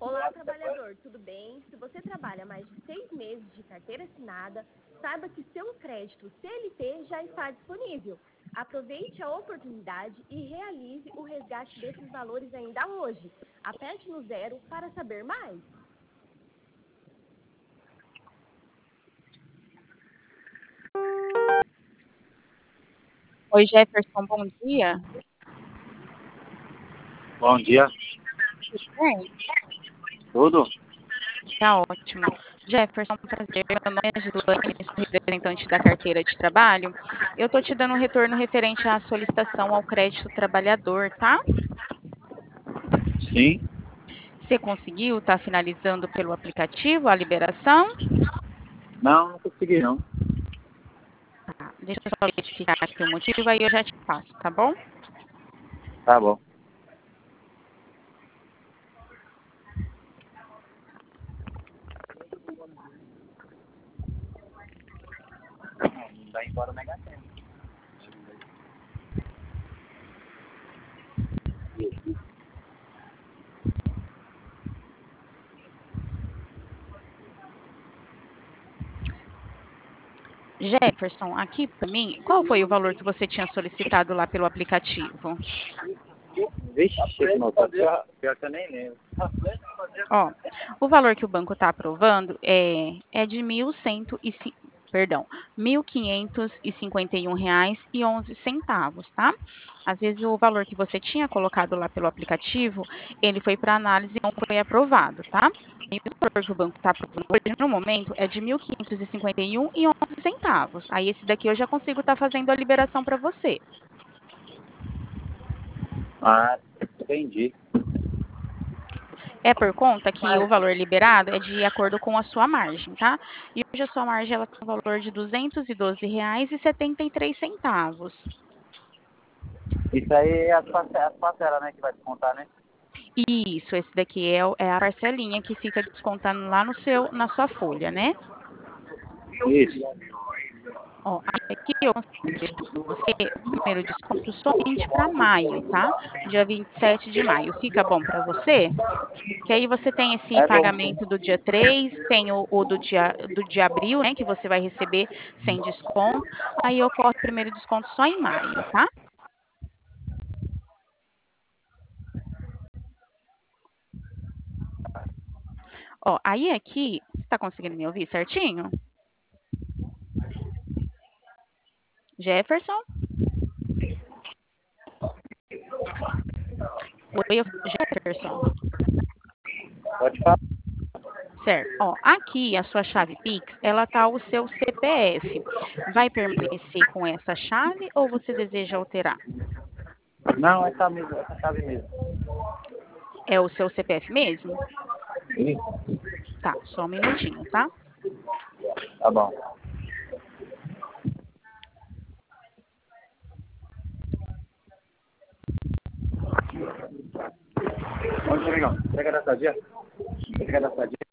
Olá, trabalhador, tudo bem? Se você trabalha mais de 6 meses de carteira assinada, saiba que seu crédito CLT já está disponível. Aproveite a oportunidade e realize o resgate desses valores ainda hoje. Aperte no 0 para saber mais. Oi, Jefferson, bom dia. Bom dia. Tudo bem? Tudo? Tá ótimo. Jefferson, prazer. Meu nome é Gislaine, sou representante da carteira de trabalho. Eu tô te dando um retorno referente à solicitação ao crédito trabalhador, tá? Sim. Você conseguiu? Tá finalizando pelo aplicativo a liberação? Não consegui não. Tá, deixa eu só verificar aqui o motivo, aí eu já te passo, tá bom? Tá bom. Não dá embora o Mega Sena. Jefferson, aqui para mim, qual foi o valor que você tinha solicitado lá pelo aplicativo? Vixe, pior que eu nem lembro. Ó, o valor que o banco está aprovando é de R$ 1.551,11, tá? Às vezes o valor que você tinha colocado lá pelo aplicativo, ele foi para análise e não foi aprovado, tá? E o valor que o banco está aprovando hoje, no momento, é de R$ 1.551,11. Aí esse daqui eu já consigo estar fazendo a liberação para você. Ah, entendi. É por conta que o valor liberado é de acordo com a sua margem, tá? E hoje a sua margem ela tem um valor de R$ 212,73. Isso aí é as parcelas, né, que vai descontar, né? Isso, esse daqui é a parcelinha que fica descontando lá na sua folha, né? Isso. Ó, aqui eu consigo deixar para você o primeiro desconto somente para maio, tá? Dia 27 de maio. Fica bom para você? Que aí você tem esse É bom. pagamento do dia 3, tem o do de abril, né? Que você vai receber sem desconto. Aí ocorre o primeiro desconto só em maio, tá? Ó, aí aqui, você tá conseguindo me ouvir certinho? Jefferson? Oi, Jefferson. Pode falar. Certo. Ó, aqui a sua chave Pix, ela tá o seu CPF. Vai permanecer com essa chave ou você deseja alterar? Não, essa mesmo, essa chave mesmo. É o seu CPF mesmo? Isso. Tá, só um minutinho, tá? Tá bom. Onde, amigão? Pega da sadia? Pega da sadia.